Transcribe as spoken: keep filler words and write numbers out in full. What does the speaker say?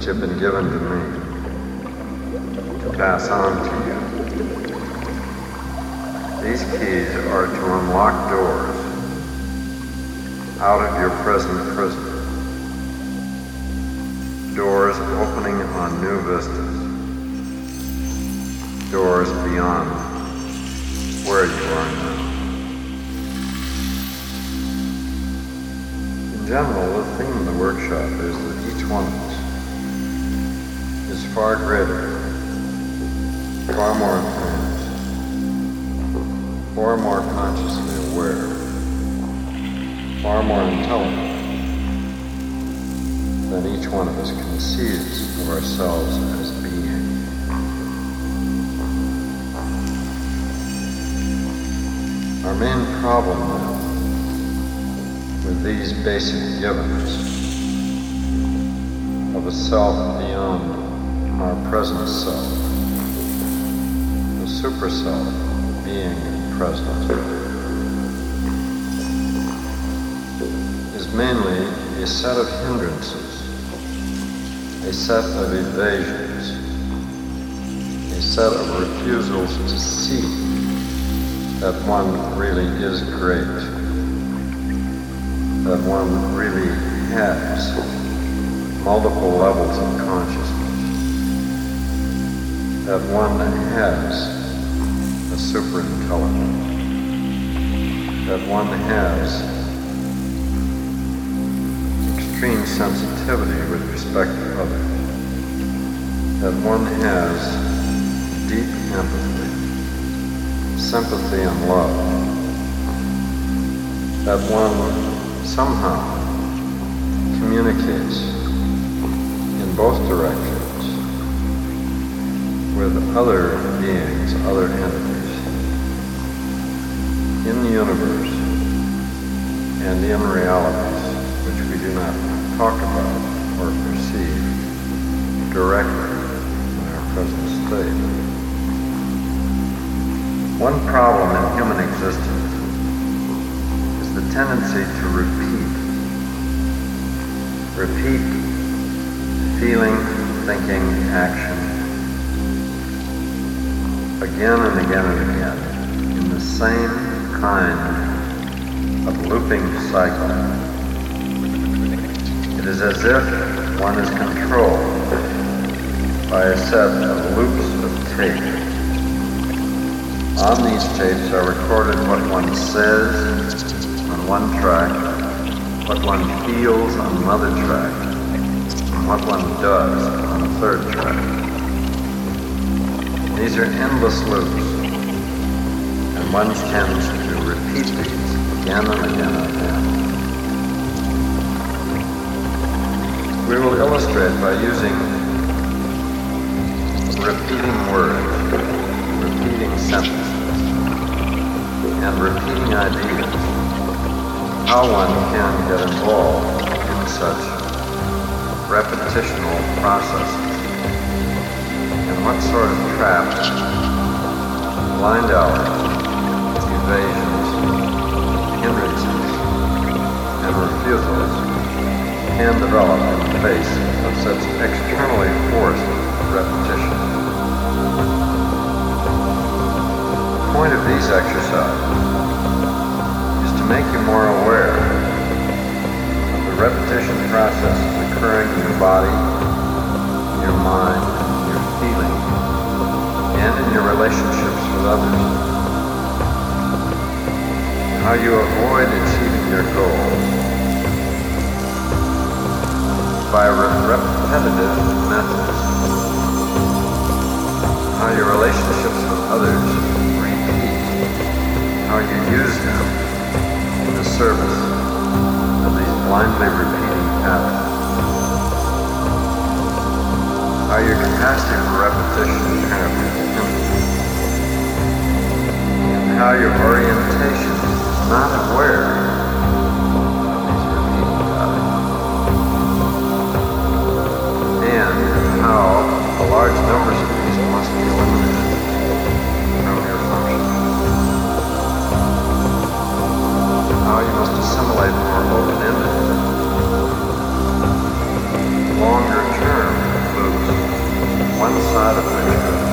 have been given to me to pass on to you. These keys are to unlock doors out of your present prison. Doors opening on new vistas. Doors beyond where you are now. In general, the theme of the workshop is that each one of us is far greater, far more advanced, far more consciously aware, far more intelligent than each one of us conceives of ourselves as being. Our main problem now with these basic givens of a self beyond our present self, the super self being present, is mainly a set of hindrances, a set of evasions, a set of refusals to see that one really is great, that one really has multiple levels of consciousness, that one has a super intelligence, that one has extreme sensitivity with respect to others, that one has deep empathy, sympathy and love, that one somehow communicates in both directions with other beings, other entities in the universe and in realities which we do not talk about or perceive directly in our present state. One problem in human existence is the tendency to repeat. Repeat feeling, thinking, action again and again and again in the same kind of looping cycle. It is as if one is controlled by a set of loops of tape. On these tapes are recorded what one says on one track, what one feels on another track, and what one does on a third track. These are endless loops, and one tends to repeat these again and again and again. We will illustrate by using repeating words, repeating sentences, and repeating ideas, how one can get involved in such repetitional processes, and what sort of traps, blind alleys, evasions, hindrances, and refusals can develop in the face of such externally forced repetition. The point of these exercises is to make you more aware of the repetition processes occurring in your body, your mind, your feeling, and in your relationships with others. How you avoid achieving your goals by re- repetitive methods. How your relationships with others repeat. How you use them in the service of these blindly repeating patterns. How your capacity for repetition apparently is infinite. And how your orientation is not aware of these repeating patterns. And how a large numbers of these must be eliminated from your function. How you must assimilate more open-ended, longer-term knowledge of